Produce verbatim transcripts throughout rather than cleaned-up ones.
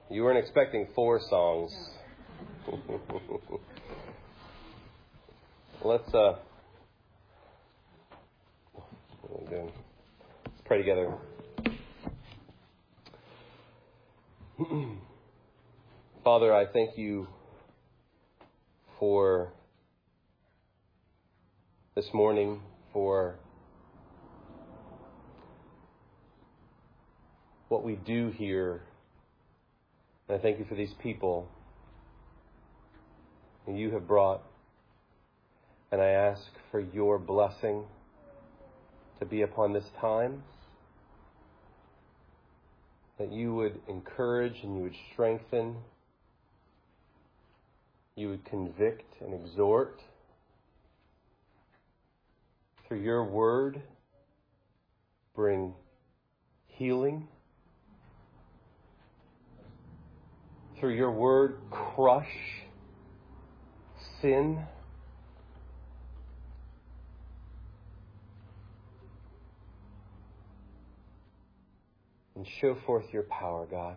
You weren't expecting four songs. Let's uh, what are we doing? Let's pray together. Father, I thank you for this morning, for what we do here. And I thank you for these people that you have brought. And I ask for your blessing to be upon this time, that you would encourage and you would strengthen, you would convict and exhort through your word, bring healing. Through your word, crush sin. And show forth your power, God.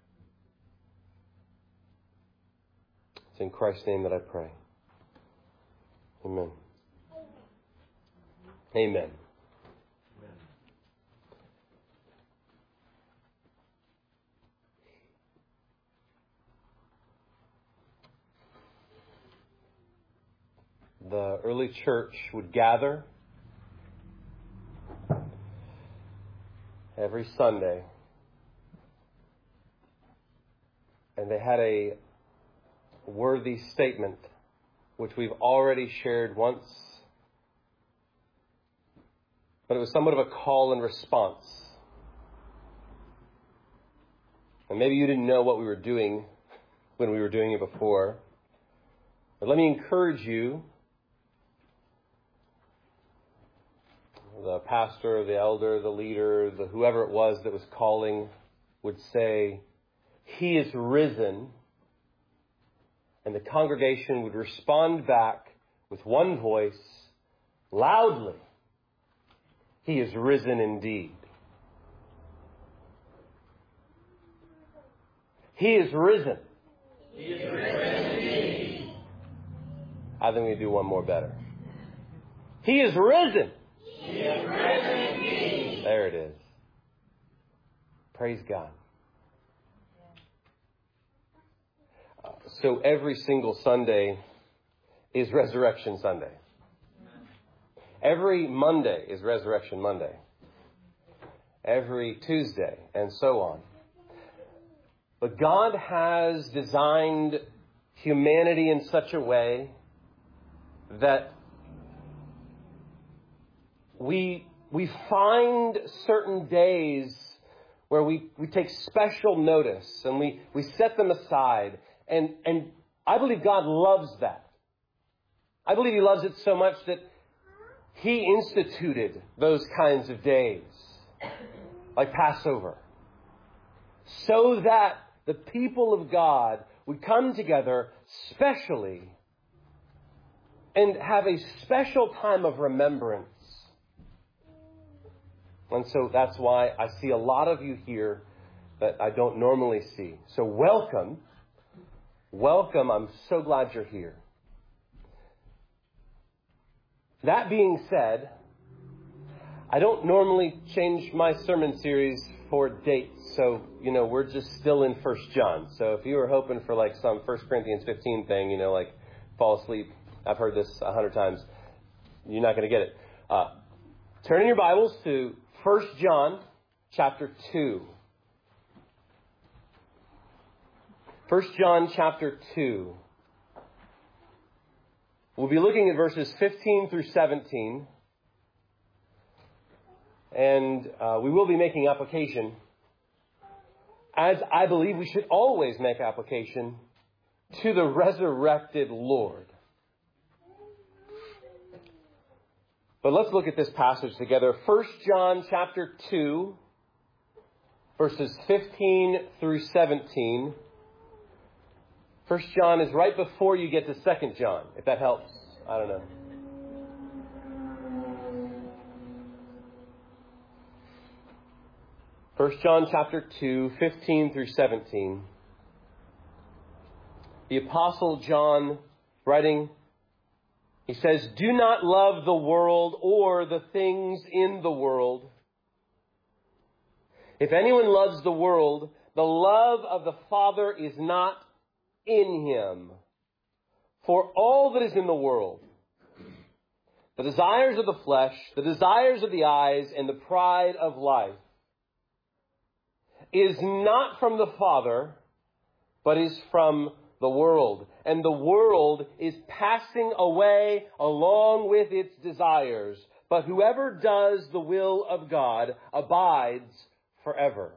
It's in Christ's name that I pray. Amen. Amen. The early church would gather every Sunday, and they had a worthy statement, which we've already shared once, but it was somewhat of a call and response. And maybe you didn't know what we were doing when we were doing it before, but let me encourage you. The pastor, the elder, the leader, the whoever it was that was calling would say, "He is risen." And the congregation would respond back with one voice, loudly, "He is risen indeed." He is risen. He is risen indeed. I think we do one more better. He is risen. He is risen indeed. There it is. Praise God. Uh, so every single Sunday is Resurrection Sunday. Every Monday is Resurrection Monday. Every Tuesday, and so on. But God has designed humanity in such a way that We we find certain days where we, we take special notice and we, we set them aside. And, and I believe God loves that. I believe He loves it so much that He instituted those kinds of days, like Passover, so that the people of God would come together specially and have a special time of remembrance. And so that's why I see a lot of you here that I don't normally see. So welcome. Welcome. I'm so glad you're here. That being said, I don't normally change my sermon series for dates. So, you know, we're just still in First John. So if you were hoping for like some First Corinthians fifteen thing, you know, like fall asleep, I've heard this a hundred times, you're not going to get it. Uh, turn in your Bibles to First John chapter two. First John chapter two. We'll be looking at verses fifteen through seventeen. And uh, we will be making application, as I believe we should always make application, to the resurrected Lord. But let's look at this passage together. First John chapter two, verses fifteen through seventeen. First John is right before you get to Second John, if that helps. I don't know. First John chapter two, fifteen through seventeen. the Apostle John writing, he says, "Do not love the world or the things in the world. If anyone loves the world, the love of the Father is not in him. For all that is in the world, the desires of the flesh, the desires of the eyes, and the pride of life, is not from the Father, but is from the world. And the world is passing away along with its desires. But whoever does the will of God abides forever."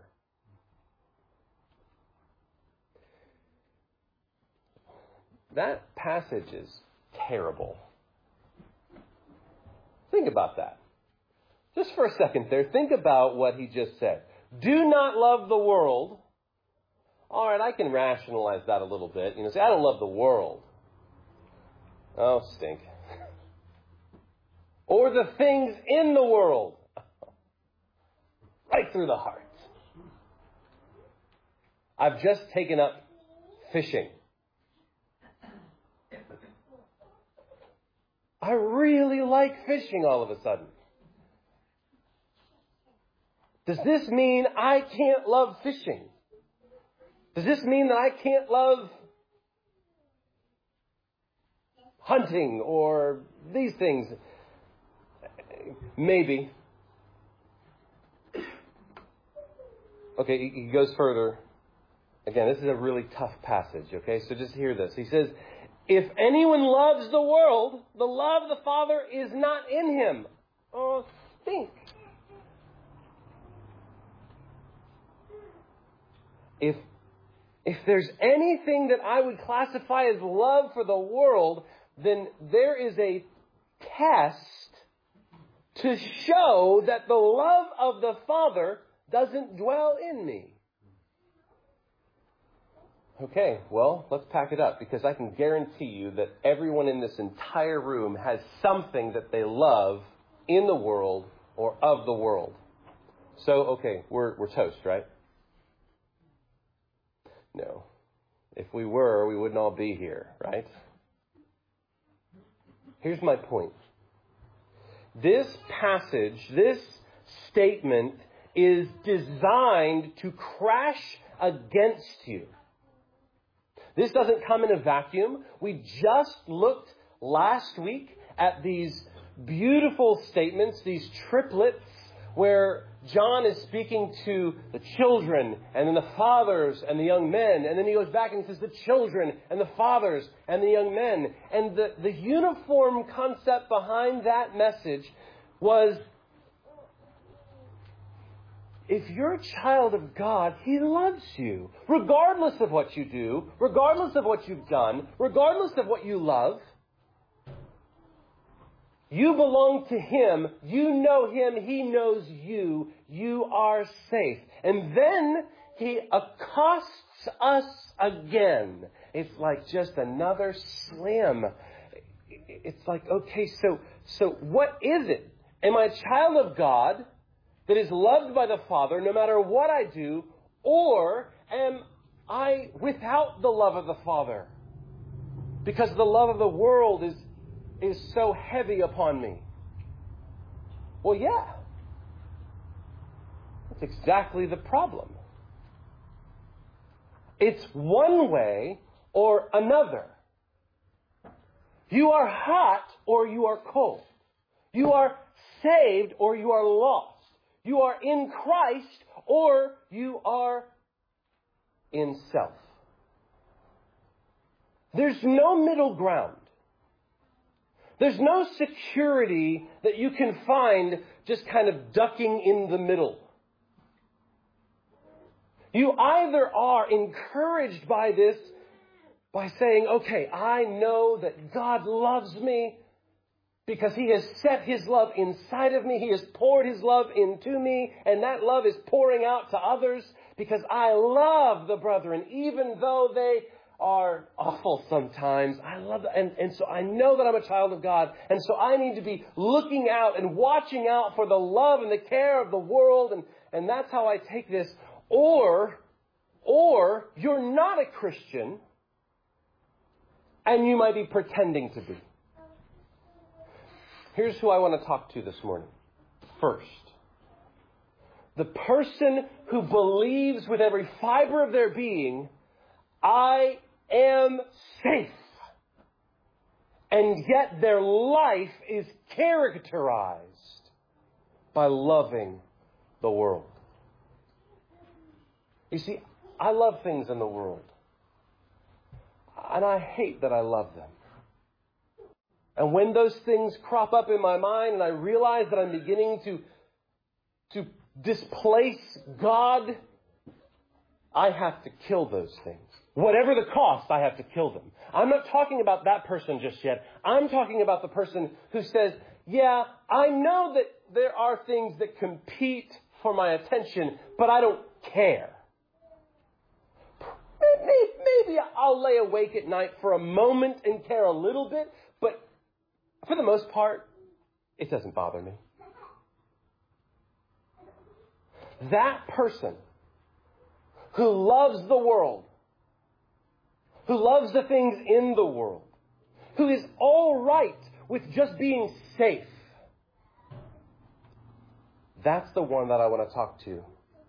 That passage is terrible. Think about that. Just for a second there, think about what he just said. Do not love the world. All right, I can rationalize that a little bit. You know, say, I don't love the world. Oh, stink. Or the things in the world. Right through the heart. I've just taken up fishing. I really like fishing all of a sudden. Does this mean I can't love fishing? Does this mean that I can't love hunting or these things? Maybe. Okay, he goes further. Again, this is a really tough passage, okay? So just hear this. He says, "If anyone loves the world, the love of the Father is not in him." Oh, stink. If, if there's anything that I would classify as love for the world, then there is a test to show that the love of the Father doesn't dwell in me. Okay, well, let's pack it up, because I can guarantee you that everyone in this entire room has something that they love in the world or of the world. So, okay, we're we're toast, right? No. If we were, we wouldn't all be here, right? Here's my point. This passage, this statement is designed to crash against you. This doesn't come in a vacuum. We just looked last week at these beautiful statements, these triplets, where John is speaking to the children and then the fathers and the young men. And then he goes back and says the children and the fathers and the young men. And the, the uniform concept behind that message was, if you're a child of God, He loves you. Regardless of what you do, regardless of what you've done, regardless of what you love, you belong to Him. You know Him. He knows you. You are safe. And then He accosts us again. It's like just another slam. It's like, okay, so, so what is it? Am I a child of God that is loved by the Father no matter what I do, or am I without the love of the Father because the love of the world is is so heavy upon me? Well, yeah. That's exactly the problem. It's one way or another. You are hot or you are cold. You are saved or you are lost. You are in Christ or you are in self. There's no middle ground. There's no security that you can find just kind of ducking in the middle. You either are encouraged by this by saying, okay, I know that God loves me because He has set His love inside of me. He has poured His love into me, and that love is pouring out to others because I love the brethren, even though they are awful sometimes. I love that. And, and so I know that I'm a child of God. And so I need to be looking out and watching out for the love and the care of the world. And, and that's how I take this. Or, or you're not a Christian and you might be pretending to be. Here's who I want to talk to this morning. First, the person who believes with every fiber of their being, I am safe. And yet their life is characterized by loving the world. You see, I love things in the world. And I hate that I love them. And when those things crop up in my mind and I realize that I'm beginning to, to displace God, I have to kill those things. Whatever the cost, I have to kill them. I'm not talking about that person just yet. I'm talking about the person who says, yeah, I know that there are things that compete for my attention, but I don't care. Maybe, maybe I'll lay awake at night for a moment and care a little bit, but for the most part, it doesn't bother me. That person who loves the world, who loves the things in the world, who is all right with just being safe, that's the one that I want to talk to.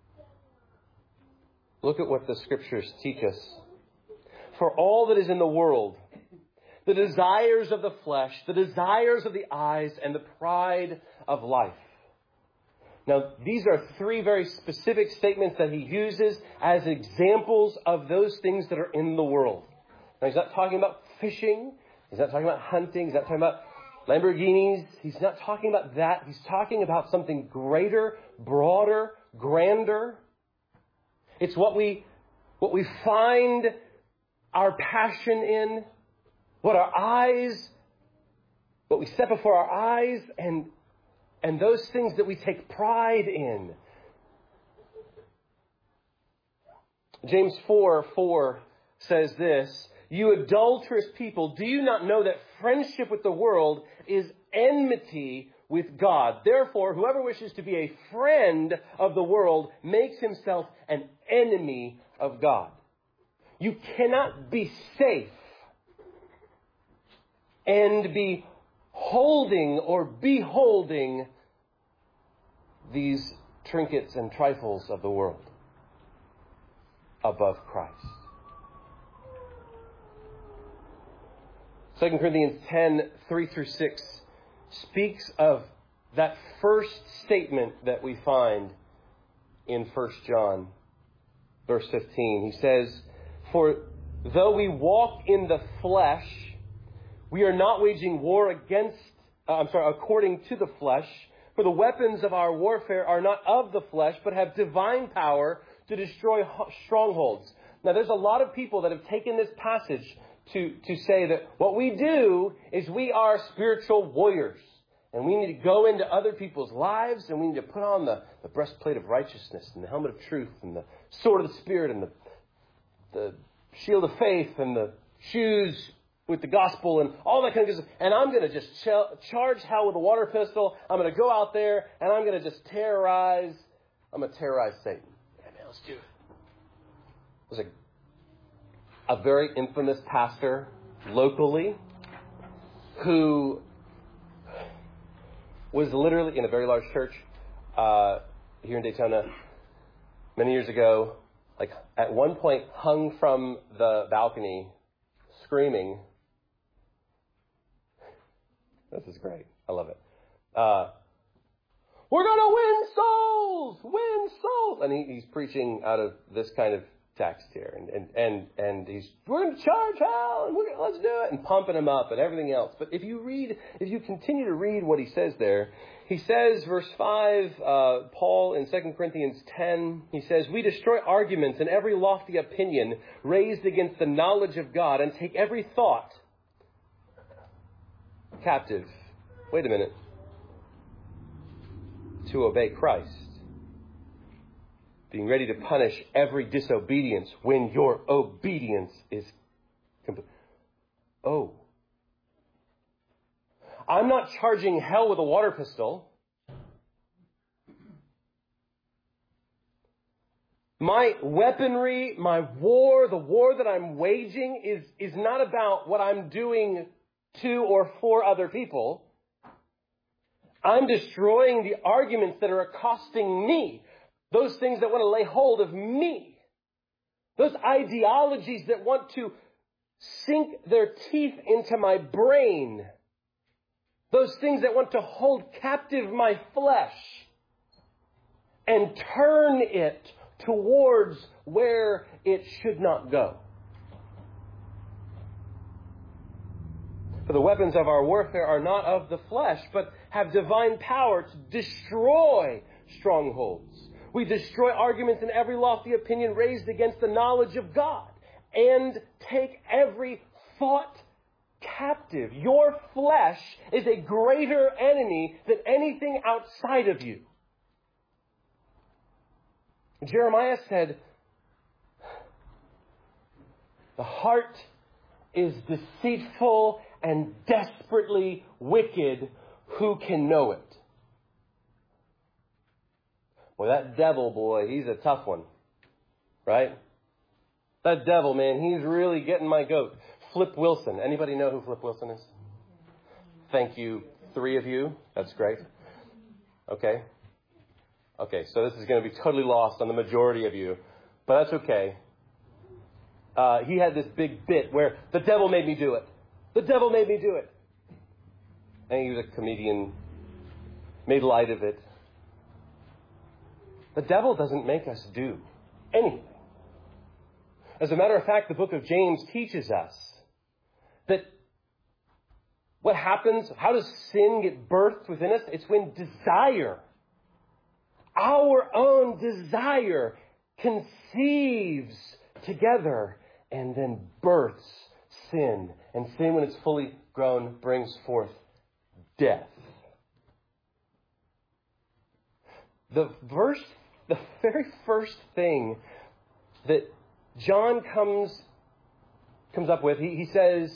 Look at what the Scriptures teach us. For all that is in the world, the desires of the flesh, the desires of the eyes, and the pride of life. Now, these are three very specific statements that he uses as examples of those things that are in the world. Now, he's not talking about fishing. He's not talking about hunting. He's not talking about Lamborghinis. He's not talking about that. He's talking about something greater, broader, grander. It's what we, what we find our passion in, what our eyes, what we set before our eyes, and And those things that we take pride in. James four four says this, you adulterous people, do you not know that friendship with the world is enmity with God? Therefore, whoever wishes to be a friend of the world makes himself an enemy of God. You cannot be safe and be holding or beholding these trinkets and trifles of the world above Christ. Second Corinthians ten, three through six speaks of that first statement that we find in First John, verse fifteen. He says, for though we walk in the flesh, we are not waging war against, uh, I'm sorry, according to the flesh. For the weapons of our warfare are not of the flesh, but have divine power to destroy strongholds. Now, there's a lot of people that have taken this passage to, to say that what we do is we are spiritual warriors. And we need to go into other people's lives, and we need to put on the, the breastplate of righteousness and the helmet of truth and the sword of the Spirit and the, the shield of faith and the shoes with the gospel and all that kind of stuff. And I'm going to just ch- charge hell with a water pistol. I'm going to go out there and I'm going to just terrorize. I'm going to terrorize Satan. Yeah, man, let's do it. There's a, a very infamous pastor locally who was literally in a very large church uh, here in Daytona many years ago, like at one point hung from the balcony screaming, this is great. I love it. Uh, we're going to win souls! Win souls! And he, he's preaching out of this kind of text here. And, and, and, and he's, we're going to charge hell! And we're gonna, let's do it! And pumping him up and everything else. But if you read, if you continue to read what he says there, he says, verse five, uh, Paul in Second Corinthians ten, he says, we destroy arguments and every lofty opinion raised against the knowledge of God and take every thought captive. Wait a minute. To obey Christ. Being ready to punish every disobedience when your obedience is complete. Oh. I'm not charging hell with a water pistol. My weaponry, my war, the war that I'm waging is, is not about what I'm doing to or for other people. I'm destroying the arguments that are accosting me. Those things that want to lay hold of me. Those ideologies that want to sink their teeth into my brain. Those things that want to hold captive my flesh and turn it towards where it should not go. For the weapons of our warfare are not of the flesh, but have divine power to destroy strongholds. We destroy arguments and every lofty opinion raised against the knowledge of God, and take every thought captive. Your flesh is a greater enemy than anything outside of you. Jeremiah said, the heart is deceitful and desperately wicked. Who can know it? Well, that devil, boy, he's a tough one. Right? That devil, man, he's really getting my goat. Flip Wilson. Anybody know who Flip Wilson is? Thank you. Three of you. That's great. Okay. Okay, so this is going to be totally lost on the majority of you. But that's okay. Uh, he had this big bit where the devil made me do it. The devil made me do it. And he was a comedian. Made light of it. The devil doesn't make us do anything. As a matter of fact, the book of James teaches us that what happens, how does sin get birthed within us? It's when desire, our own desire, conceives together and then births sin. And sin, when it's fully grown, brings forth death. The verse, the very first thing that John comes comes up with, he, he says,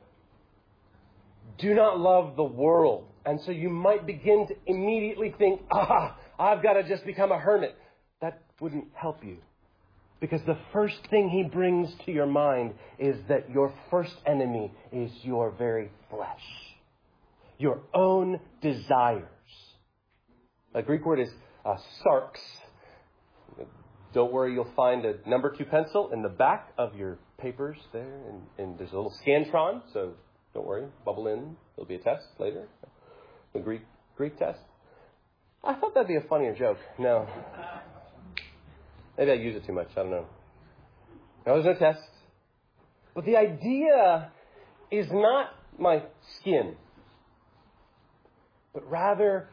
do not love the world. And so you might begin to immediately think, ah, I've got to just become a hermit. That wouldn't help you. Because the first thing he brings to your mind is that your first enemy is your very flesh. Your own desires. The Greek word is uh, sarx. Don't worry, you'll find a number two pencil in the back of your papers there. And, and there's a little Scantron, so don't worry, bubble in. There'll be a test later. The Greek Greek test. I thought that'd be a funnier joke. No. Maybe I use it too much. I don't know. No, there's no test. But the idea is not my skin, but rather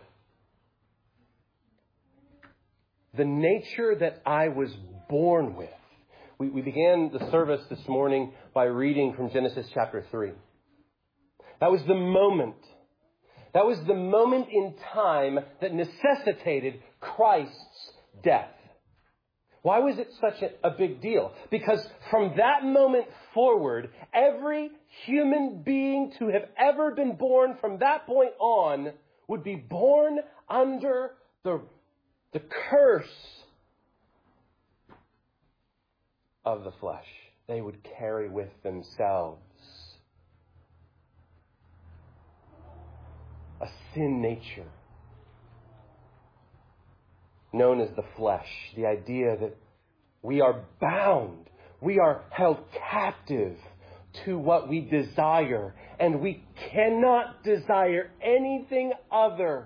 the nature that I was born with. We, we began the service this morning by reading from Genesis chapter three. That was the moment. That was the moment in time that necessitated Christ's death. Why was it such a, a big deal? Because from that moment forward, every human being to have ever been born from that point on would be born under the, the curse of the flesh. They would carry with themselves a sin nature known as the flesh. The idea that we are bound, we are held captive to what we desire, and we cannot desire anything other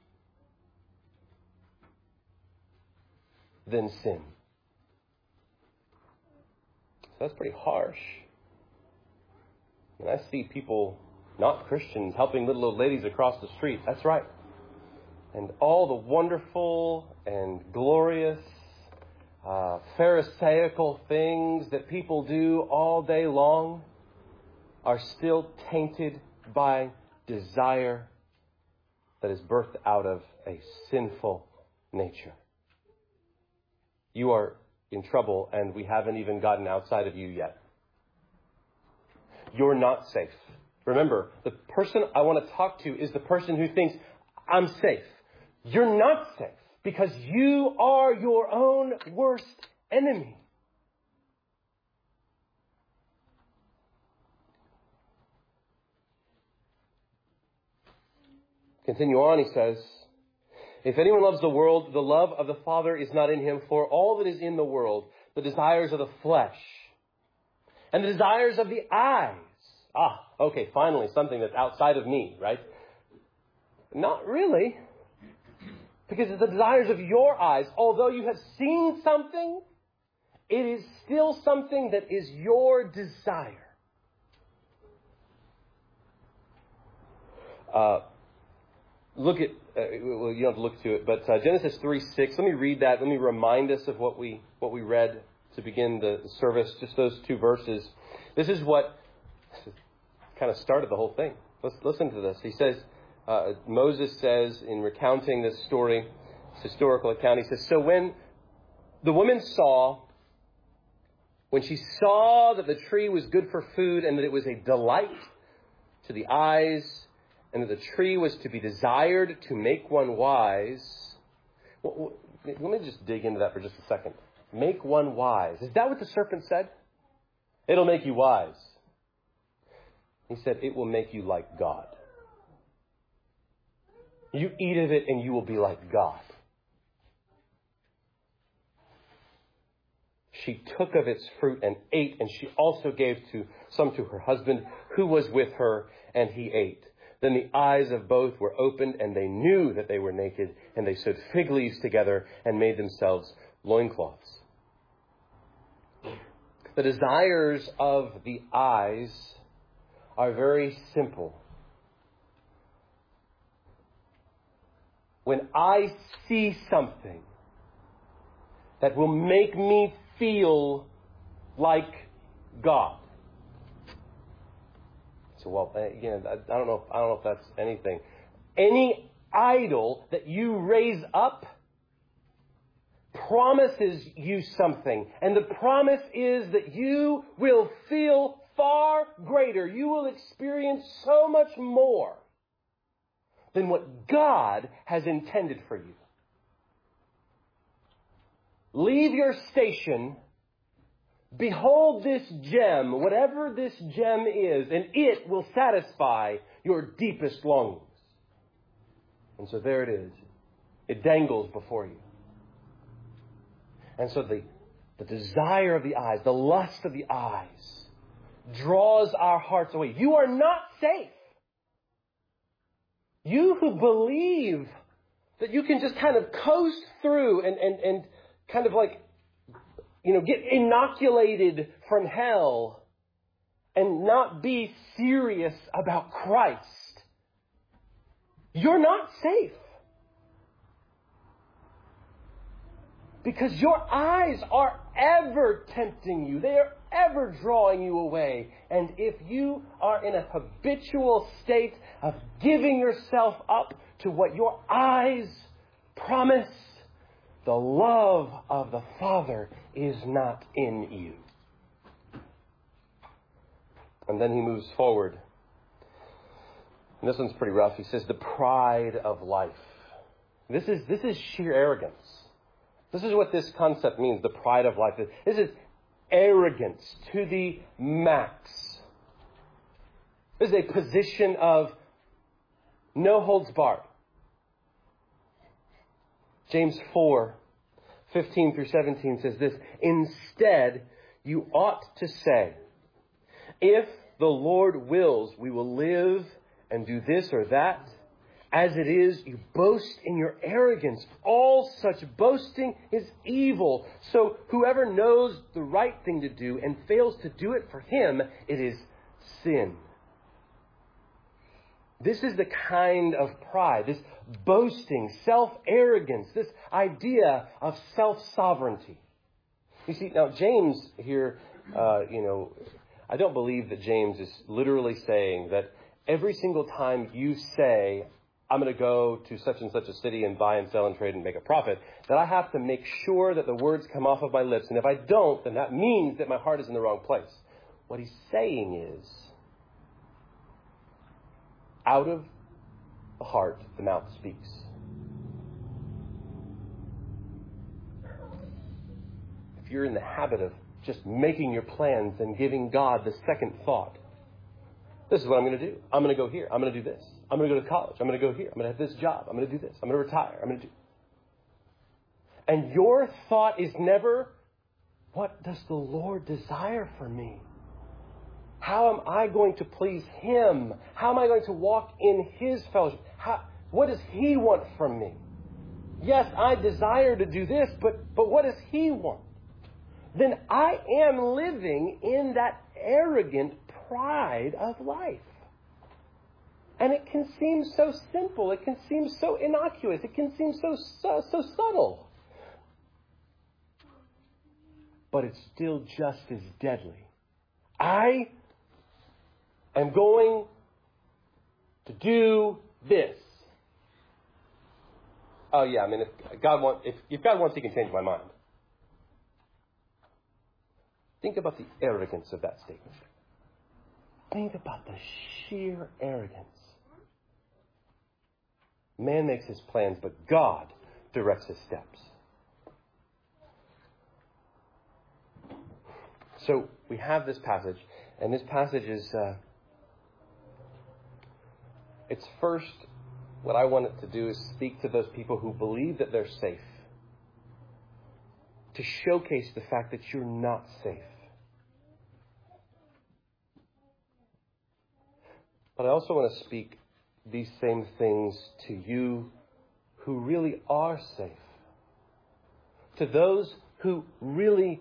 than sin. So that's pretty harsh. And I see people, not Christians, helping little old ladies across the street. That's right. And all the wonderful and glorious uh, Pharisaical things that people do all day long are still tainted by desire that is birthed out of a sinful nature. You are in trouble, and we haven't even gotten outside of you yet. You're not safe. Remember, the person I want to talk to is the person who thinks, I'm safe. You're not safe because you are your own worst enemy. Continue on, he says, if anyone loves the world, the love of the Father is not in him, for all that is in the world, the desires of the flesh, and the desires of the eyes. Ah, okay, finally, something that's outside of me, right? Not really. Because it's the desires of your eyes. Although you have seen something, it is still something that is your desire. Uh, look at, uh, well, you don't have to look to it, but uh, Genesis three six. Let me read that. Let me remind us of what we what we read to begin the service. Just those two verses. This is what kind of started the whole thing. Let's listen to this. He says, uh, Moses says in recounting this story, this historical account, he says, so when the woman saw, when she saw that the tree was good for food and that it was a delight to the eyes and that the tree was to be desired to make one wise. Well, let me just dig into that for just a second. Make one wise. Is that what the serpent said? It'll make you wise. He said, it will make you like God. You eat of it and you will be like God. She took of its fruit and ate, and she also gave to some to her husband who was with her, and he ate. Then the eyes of both were opened, and they knew that they were naked, and they sewed fig leaves together and made themselves loincloths. The desires of the eyes are very simple. When I see something that will make me feel like God. So, well, again, I don't know. I don't know if that's anything. Any idol that you raise up promises you something, and the promise is that you will feel far greater. You will experience so much more than what God has intended for you. Leave your station. Behold this gem, whatever this gem is, and it will satisfy your deepest longings. And so there it is. It dangles before you. And so the, the desire of the eyes, the lust of the eyes, draws our hearts away. You are not safe. You who believe that you can just kind of coast through and, and, and kind of like, you know, get inoculated from hell and not be serious about Christ, you're not safe. Because your eyes are ever tempting you. They are ever drawing you away. And if you are in a habitual state of giving yourself up to what your eyes promise, the love of the Father is not in you. And then he moves forward. And this one's pretty rough. He says, the pride of life. This is, this is sheer arrogance. This is what this concept means, the pride of life. This is arrogance to the max. This is a position of no holds barred. James four, fifteen through seventeen says this, instead, you ought to say, if the Lord wills, we will live and do this or that. As it is, you boast in your arrogance. All such boasting is evil. So whoever knows the right thing to do and fails to do it, for him, it is sin. This is the kind of pride, this boasting, self-arrogance, this idea of self-sovereignty. You see, now James here, uh, you know, I don't believe that James is literally saying that every single time you say, I'm going to go to such and such a city and buy and sell and trade and make a profit, that I have to make sure that the words come off of my lips. And if I don't, then that means that my heart is in the wrong place. What he's saying is, out of the heart, the mouth speaks. If you're in the habit of just making your plans and giving God the second thought. This is what I'm going to do. I'm going to go here. I'm going to do this. I'm going to go to college. I'm going to go here. I'm going to have this job. I'm going to do this. I'm going to retire. I'm going to do... And your thought is never, what does the Lord desire for me? How am I going to please Him? How am I going to walk in His fellowship? How, what does He want from me? Yes, I desire to do this, but, but what does He want? Then I am living in that arrogant pride of life. And it can seem so simple. It can seem so innocuous. It can seem so, so, so subtle. But it's still just as deadly. I am going to do this. Oh yeah, I mean, if God wants, if, if God wants, He can change my mind. Think about the arrogance of that statement. Think about the sheer arrogance. Man makes his plans, but God directs his steps. So we have this passage, and this passage is, uh, it's first, what I want it to do is speak to those people who believe that they're safe. To showcase the fact that you're not safe. But I also want to speak these same things to you who really are safe. To those who really,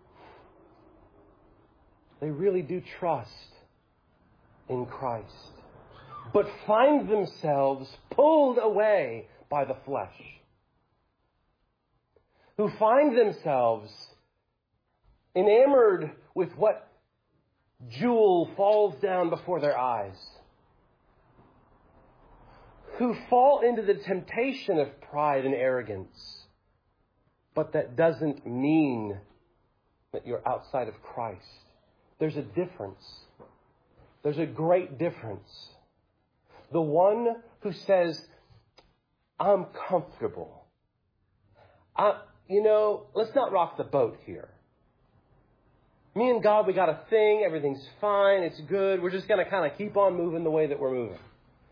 they really do trust in Christ, but find themselves pulled away by the flesh. Who find themselves enamored with what jewel falls down before their eyes. Who fall into the temptation of pride and arrogance. But that doesn't mean that you're outside of Christ. There's a difference. There's a great difference. The one who says, I'm comfortable. I, you know, let's not rock the boat here. Me and God, we got a thing. Everything's fine. It's good. We're just going to kind of keep on moving the way that we're moving.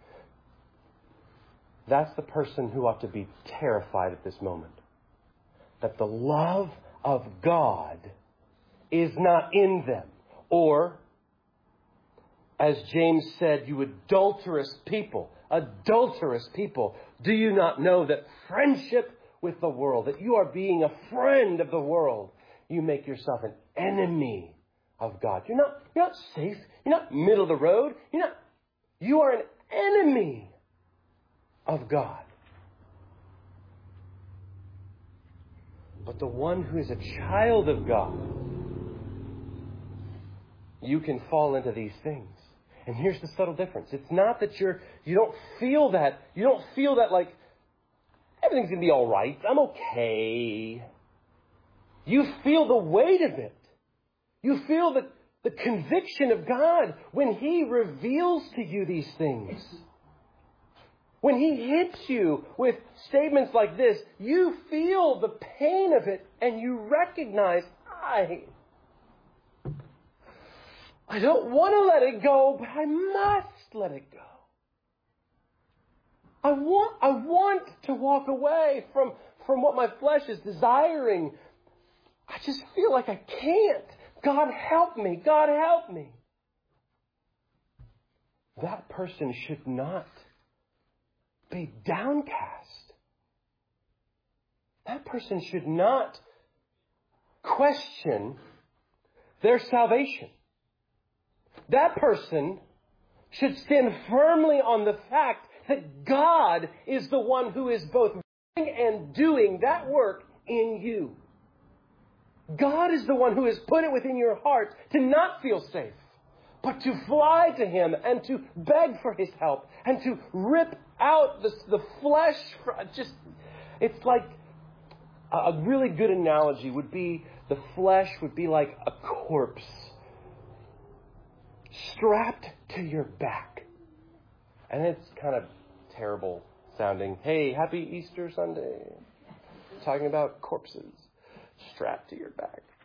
That's the person who ought to be terrified at this moment. That the love of God is not in them. Or, as James said, you adulterous people, adulterous people, do you not know that friendship with the world, that you are being a friend of the world, you make yourself an enemy of God. You're not, you're not safe. You're not middle of the road. You're not, you are an enemy of God. But the one who is a child of God, you can fall into these things. And here's the subtle difference. It's not that you're, you don't feel that, you don't feel that like, everything's going to be all right. I'm okay. You feel the weight of it. You feel the, the conviction of God when He reveals to you these things. When He hits you with statements like this, you feel the pain of it and you recognize, I, I don't want to let it go, but I must let it go. I want, I want to walk away from, from what my flesh is desiring. I just feel like I can't. God help me. God help me. That person should not be downcast. That person should not question their salvation. That person should stand firmly on the fact that God is the one who is both willing and doing that work in you. God is the one who has put it within your heart to not feel safe, but to fly to Him and to beg for His help and to rip out the, the flesh. Just, it's like a really good analogy would be the flesh would be like a corpse strapped to your back. And it's kind of terrible sounding. Hey, happy Easter Sunday. Talking about corpses strapped to your back.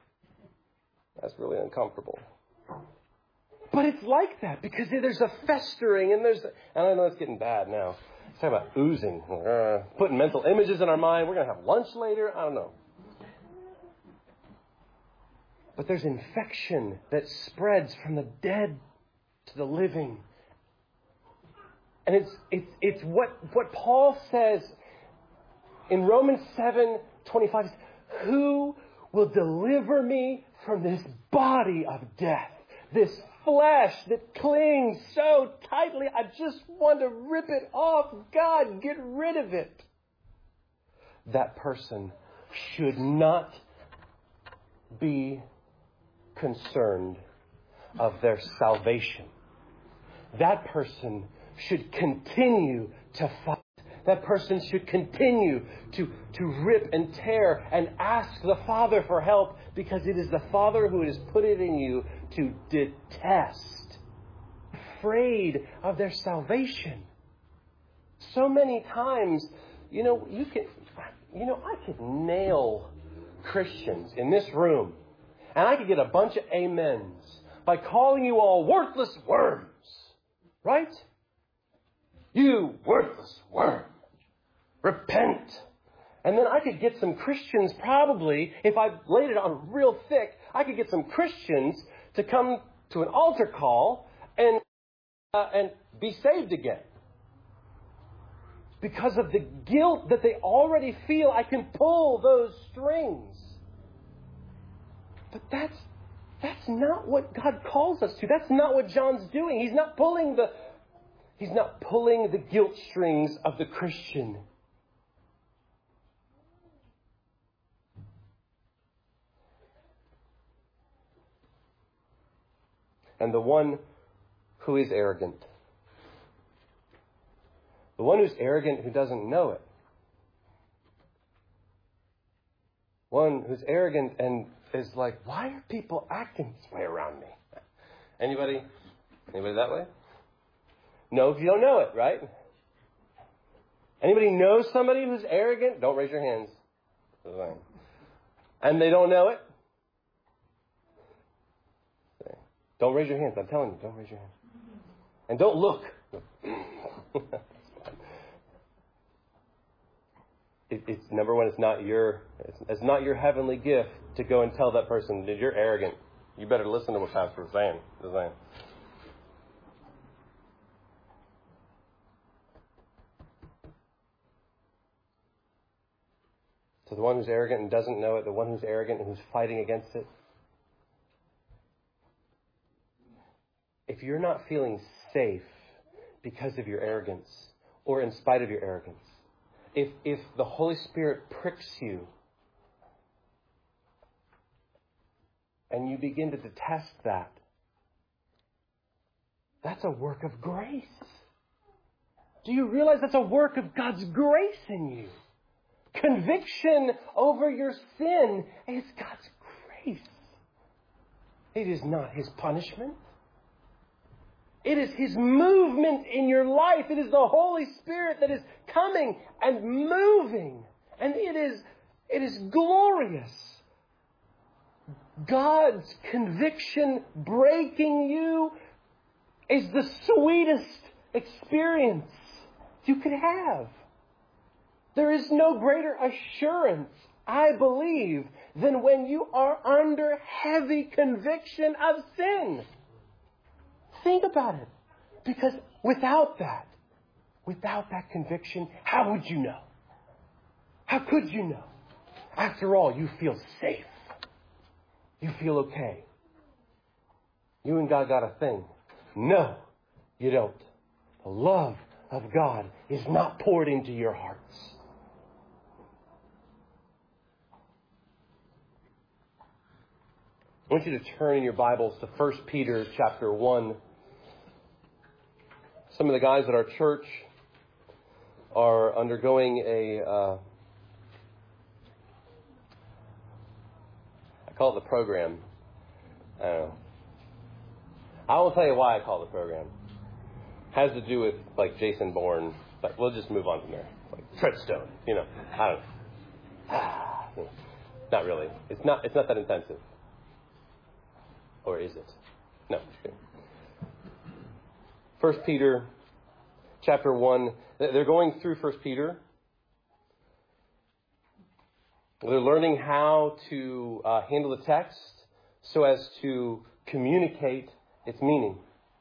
that's really uncomfortable. But it's like that because there's a festering and there's... A, and I know it's getting bad now. It's talking about oozing. Uh, putting mental images in our mind. We're going to have lunch later. I don't know. But there's infection that spreads from the dead to the living. And it's it's it's what, what Paul says in Romans seven twenty-five. Who will deliver me from this body of death? This flesh that clings so tightly. I just want to rip it off. God, get rid of it. That person should not be concerned of their salvation. That person should continue to fight. That person should continue to, to rip and tear and ask the Father for help because it is the Father who has put it in you to detest, afraid of their salvation. So many times, you know, you can, you know, I could nail Christians in this room and I could get a bunch of amens by calling you all worthless worms, right? You worthless worm. Repent. And then I could get some Christians probably, if I laid it on real thick, I could get some Christians to come to an altar call and uh, and be saved again. Because of the guilt that they already feel, I can pull those strings. But that's that's not what God calls us to. That's not what John's doing. He's not pulling the He's not pulling the guilt strings of the Christian. And the one who is arrogant. The one who's arrogant who doesn't know it. One who's arrogant and is like, why are people acting this way around me? Anybody? Anybody that way? No, if you don't know it, right? Anybody know somebody who's arrogant? Don't raise your hands. And they don't know it? Don't raise your hands. I'm telling you, don't raise your hands. And don't look. it, it's number one, it's not your it's, it's not your heavenly gift to go and tell that person that you're arrogant. You better listen to what Pastor is saying. Is saying. So the one who's arrogant and doesn't know it, the one who's arrogant and who's fighting against it. If you're not feeling safe because of your arrogance or in spite of your arrogance, if if the Holy Spirit pricks you and you begin to detest that, that's a work of grace. Do you realize that's a work of God's grace in you? Conviction over your sin is God's grace. It is not His punishment. It is His movement in your life. It is the Holy Spirit that is coming and moving. And it is, it is glorious. God's conviction breaking you is the sweetest experience you could have. There is no greater assurance, I believe, than when you are under heavy conviction of sin. Think about it. Because without that, without that conviction, how would you know? How could you know? After all, you feel safe. You feel okay. You and God got a thing. No, you don't. The love of God is not poured into your hearts. I want you to turn in your Bibles to First Peter chapter one. Some of the guys at our church are undergoing a, uh, I call it the program. I don't know. I won't tell you why I call it the program. It has to do with, like, Jason Bourne. But we'll just move on from there. Like, Treadstone, you know. I don't know. Ah, not really. It's not, it's not that intensive. Or is it? No. First Peter chapter one. They're going through First Peter. They're learning how to uh, handle the text so as to communicate its meaning.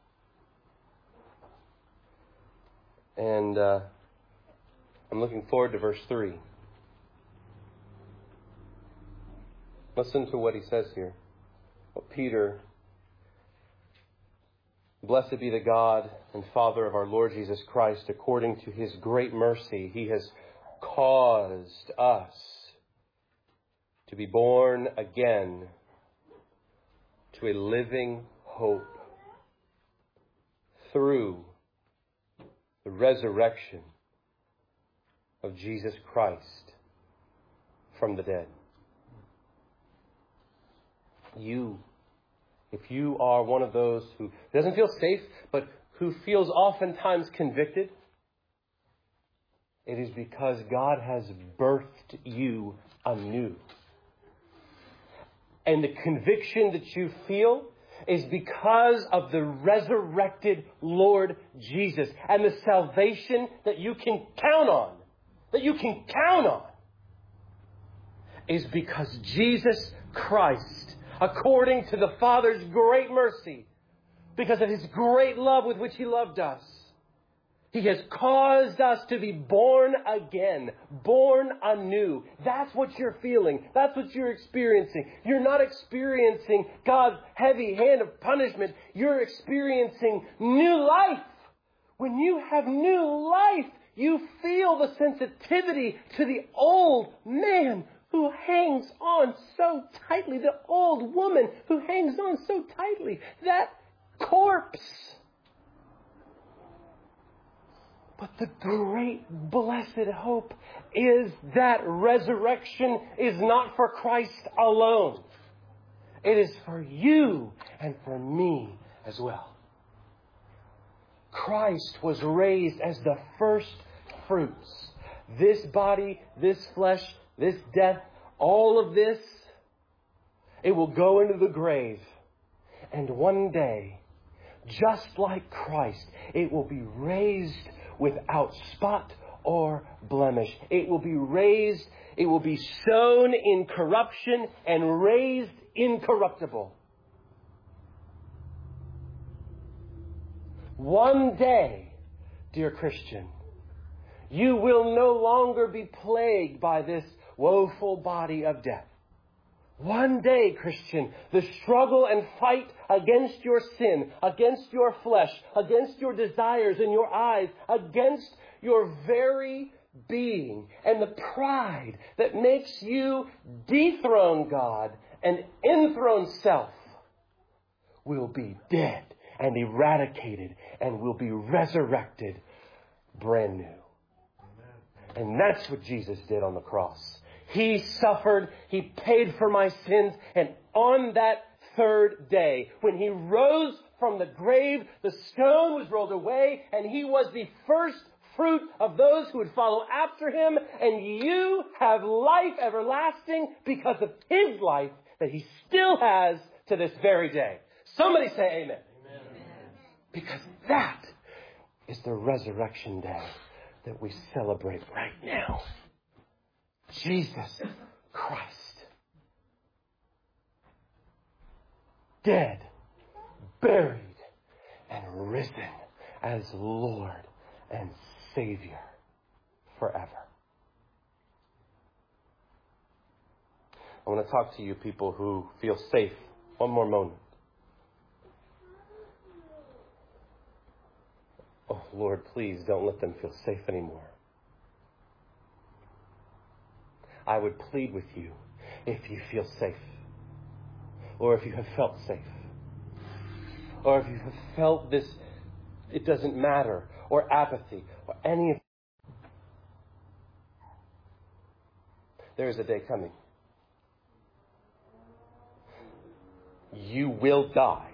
And uh, I'm looking forward to verse three. Listen to what he says here. Well, Peter, blessed be the God and Father of our Lord Jesus Christ, according to his great mercy, he has caused us to be born again to a living hope through the resurrection of Jesus Christ from the dead. You, if you are one of those who doesn't feel safe, but who feels oftentimes convicted, it is because God has birthed you anew. And the conviction that you feel is because of the resurrected Lord Jesus and the salvation that you can count on, that you can count on, is because Jesus Christ, according to the Father's great mercy, because of his great love with which he loved us, he has caused us to be born again, born anew. That's what you're feeling. That's what you're experiencing. You're not experiencing God's heavy hand of punishment. You're experiencing new life. When you have new life, you feel the sensitivity to the old man who hangs on so tightly, the old woman who hangs on so tightly, that corpse. But the great blessed hope is that resurrection is not for Christ alone. It is for you and for me as well. Christ was raised as the first fruits. This body, this flesh, this death, all of this, it will go into the grave. And one day, just like Christ, it will be raised without spot or blemish. It will be raised, it will be sown in corruption and raised incorruptible. One day, dear Christian, you will no longer be plagued by this woeful body of death. One day, Christian, the struggle and fight against your sin, against your flesh, against your desires and your eyes, against your very being, and the pride that makes you dethrone God and enthrone self will be dead and eradicated and will be resurrected brand new. And that's what Jesus did on the cross. He suffered, he paid for my sins, and on that third day, when he rose from the grave, the stone was rolled away, and he was the first fruit of those who would follow after him, and you have life everlasting because of his life that he still has to this very day. Somebody say amen. Amen. Because that is the resurrection day that we celebrate right now. Jesus Christ. Dead, buried, and risen as Lord and Savior forever. I want to talk to you people who feel safe. One more moment. Oh, Lord, please don't let them feel safe anymore. I would plead with you if you feel safe, or if you have felt safe, or if you have felt this, it doesn't matter, or apathy, or any of. There is a day coming. You will die.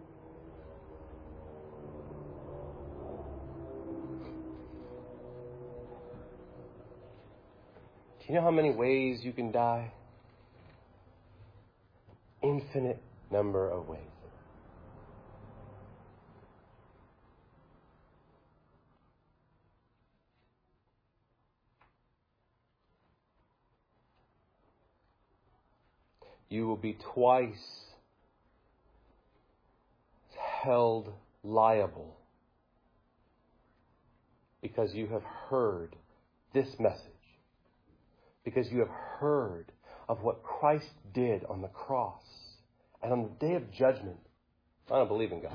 Do you know how many ways you can die? Infinite number of ways. you will be twice held liable because you have heard this message, because you have heard of what Christ did on the cross. And on the day of judgment, I don't believe in God.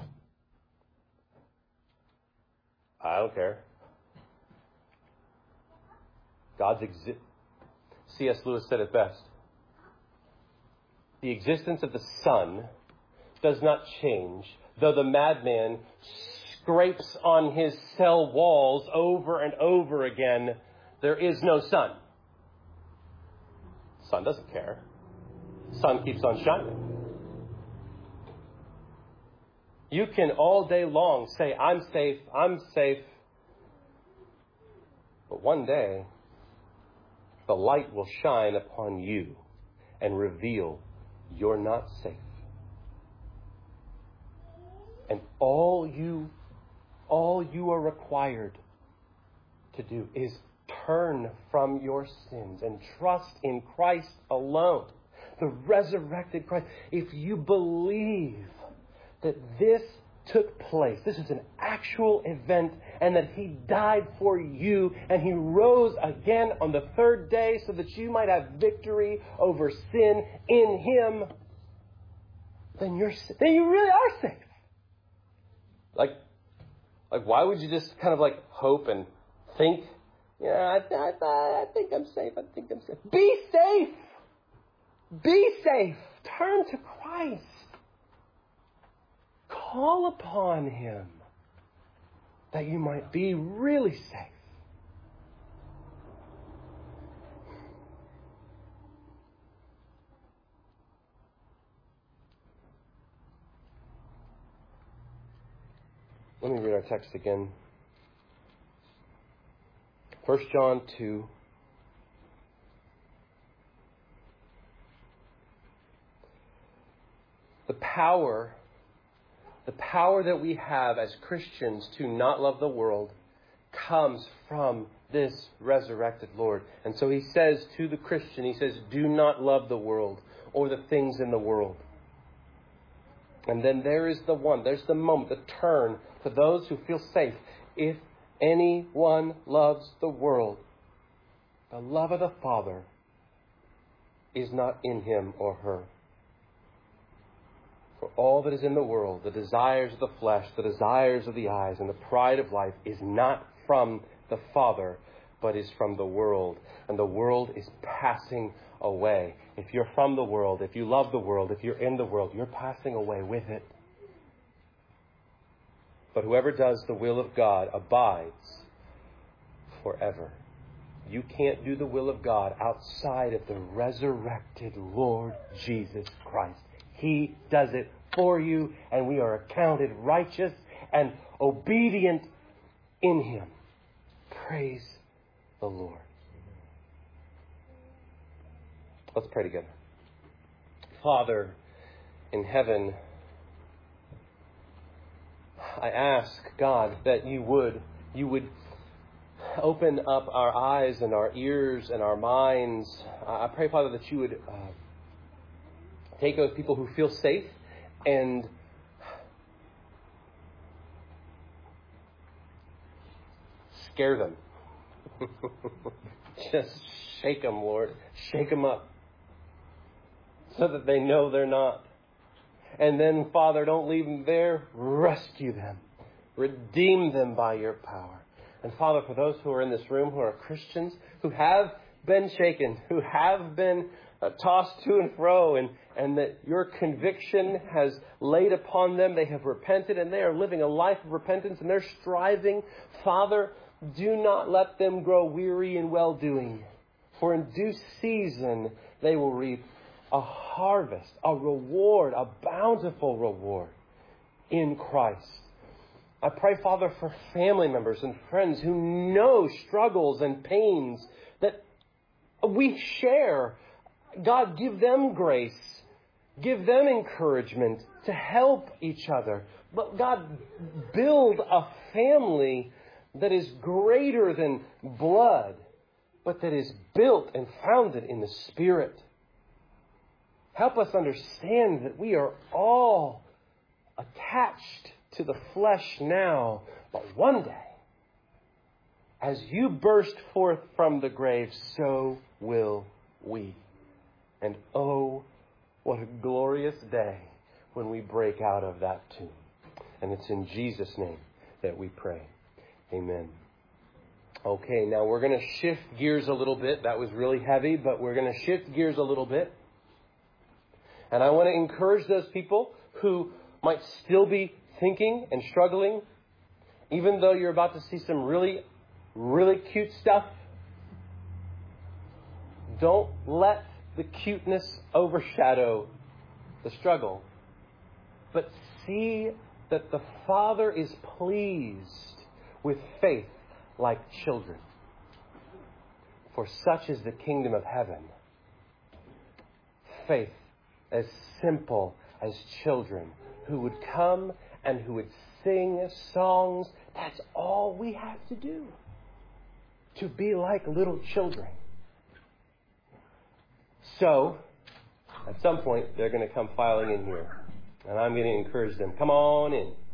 I don't care. God's exi- C S Lewis said it best. The existence of the sun does not change, though the madman scrapes on his cell walls over and over again. There is no sun. Sun doesn't care. Sun keeps on shining. You can all day long say, I'm safe, I'm safe. But one day, the light will shine upon you and reveal you're not safe. And all you, all you are required to do is turn from your sins and trust in Christ alone, the resurrected Christ. If you believe that this took place, this is an actual event, and that He died for you, and He rose again on the third day so that you might have victory over sin in Him, then you're then you really are safe. Like, like why would you just kind of like hope and think, yeah, I, I, I think I'm safe, I think I'm safe. Be safe! Be safe! Turn to Christ. Call upon Him that you might be really safe. Let me read our text again. First John two. The power The power that we have as Christians to not love the world comes from this resurrected Lord. And so He says to the Christian, He says, do not love the world or the things in the world. And then there is the one, there's the moment, the turn to those who feel safe. If anyone loves the world, the love of the Father is not in him or her. For all that is in the world, the desires of the flesh, the desires of the eyes, and the pride of life is not from the Father, but is from the world. And the world is passing away. If you're from the world, if you love the world, if you're in the world, you're passing away with it. But whoever does the will of God abides forever. You can't do the will of God outside of the resurrected Lord Jesus Christ. He does it for you, and we are accounted righteous and obedient in Him. Praise the Lord. Let's pray together. Father in heaven, I ask, God, that you would, you would open up our eyes and our ears and our minds. I pray, Father, that you would uh, take those people who feel safe and scare them. Just shake them, Lord. Shake them up so that they know they're not. And then, Father, don't leave them there. Rescue them. Redeem them by your power. And Father, for those who are in this room who are Christians, who have been shaken, who have been uh, tossed to and fro, and, and that your conviction has laid upon them, they have repented, and they are living a life of repentance, and they're striving. Father, do not let them grow weary in well-doing, for in due season they will reap a harvest, a reward, a bountiful reward in Christ. I pray, Father, for family members and friends who know struggles and pains that we share. God, give them grace. Give them encouragement to help each other. But God, build a family that is greater than blood, but that is built and founded in the Spirit. Help us understand that we are all attached to the flesh now, but one day, as you burst forth from the grave, so will we. And oh, what a glorious day when we break out of that tomb. And it's in Jesus' name that we pray. Amen. Okay, now we're going to shift gears a little bit. That was really heavy, but we're going to shift gears a little bit. And I want to encourage those people who might still be thinking and struggling, even though you're about to see some really, really cute stuff. Don't let the cuteness overshadow the struggle, but see that the Father is pleased with faith like children. For such is the kingdom of heaven. Faith as simple as children who would come and who would sing songs. That's all we have to do. To be like little children. So, at some point, they're going to come filing in here. And I'm going to encourage them. Come on in.